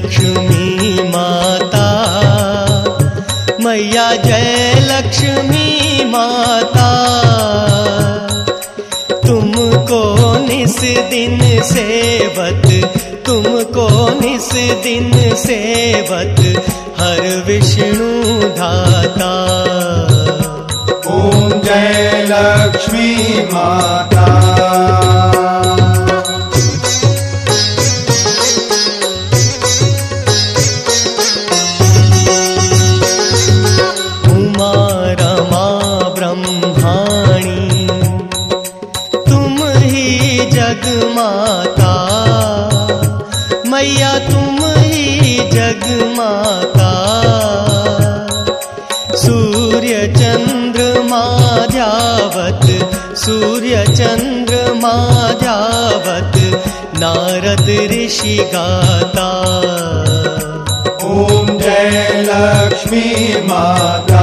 लक्ष्मी माता, मैया जय लक्ष्मी माता। तुमको निस दिन सेवत, तुमको निस दिन सेवत, हर विष्णु धाता। ओम जय लक्ष्मी माता। उमा रमा ब्रह्माणी, तुम ही जगमाता, मैया तुम ही जगमाता। सूर्य चंद्रमा ध्यावत, सूर्य चंद्रमा ध्यावत, नारद ऋषि गाता। ओम जय लक्ष्मी माता।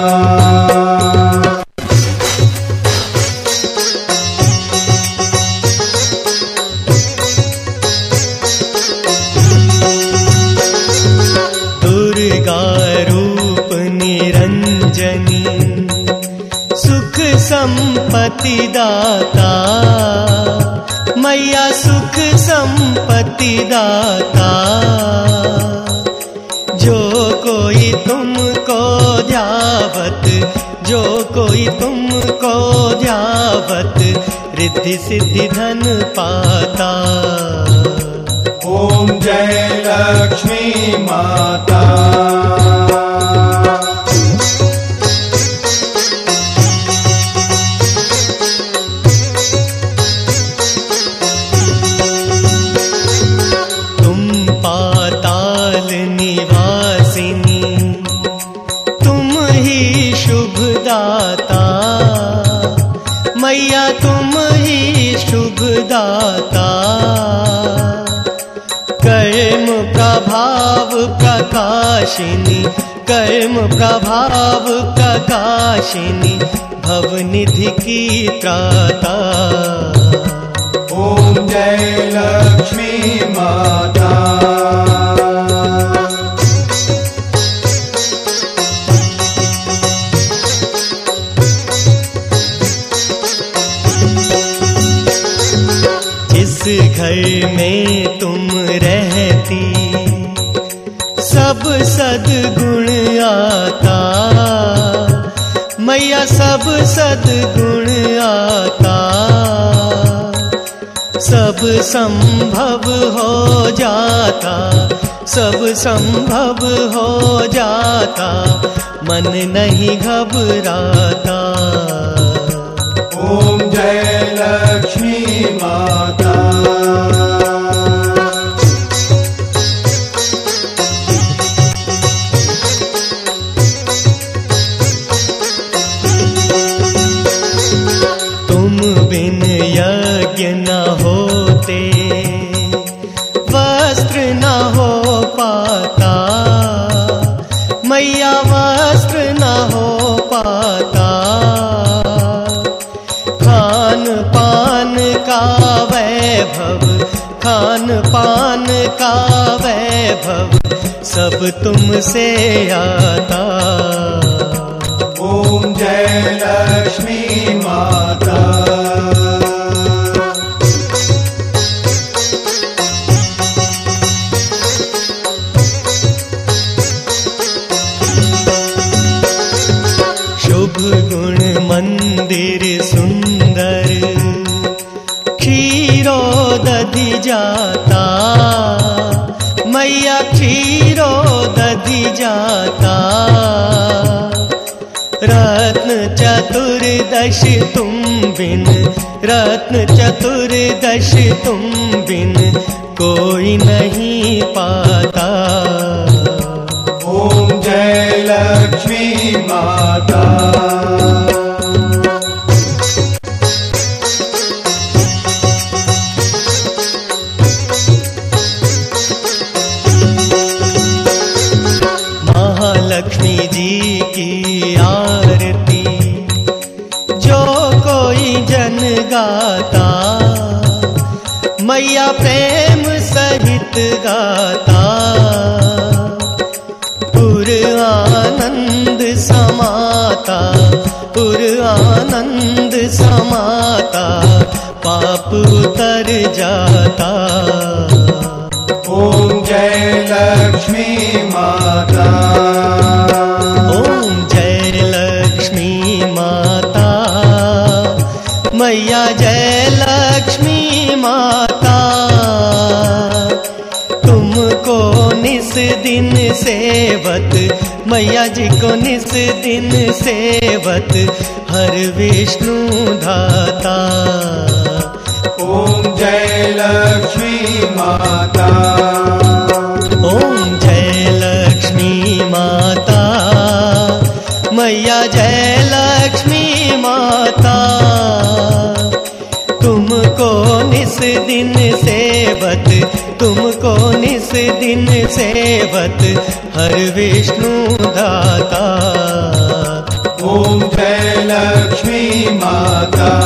दुर्गा रूप निरंजनी, सुख संपत्ति दाता, मैया सुख संपत्ति दाता। जो कोई तुमको ध्यावत, जो कोई तुमको ध्यावत, रिद्धि सिद्धि धन पाता। ओम जय लक्ष्मी माता। तुम पाताल निवासिनी, तुम ही शुभदाता, मैया तुम ही शुभदाता। कर्म प्रभाव प्रकाशिनी, कर्म प्रभाव प्रकाशिनी, भवनिधि की त्राता। ओम जय लक्ष्मी माता। जिस घर में तुम रहती, सब सद्गुण आता, मैया सब सद्गुण आता। सब संभव हो जाता, सब संभव हो जाता, मन नहीं घबराता। ओम जय लक्ष्मी माता। तुम बिन यज्ञ न होते, वस्त्र न हो पाता, मैया वस्त्र न हो पाता। खान पान का वैभव, खान पान का वैभव, सब तुमसे आता। ओम जय लक्ष्मी माता। शुभ गुण मंदिर सुंदर, क्षीरो दधि जाता, मैया क्षीरो दधि जाता। रत्न चतुर्दश तुम बिन, रत्न चतुर्दश तुम बिन, कोई नहीं पाता। ओम जय लक्ष्मी माता। महालक्ष्मी जी की आरती जो कोई जन गाता, मैया प्रेम सहित गाता। पाप उतर जाता। ओम जय लक्ष्मी माता। ओम जय लक्ष्मी माता, मैया जय लक्ष्मी माता। तुमको निस दिन सेवत, मैया जी को निस दिन सेवत, हर विष्णु धाता। ओम जय लक्ष्मी माता। ओम जय लक्ष्मी माता, मैया जय लक्ष्मी माता। तुमको निस दिन सेवत, तुमको निस दिन सेवत, हर विष्णु दाता। ओम जय लक्ष्मी माता।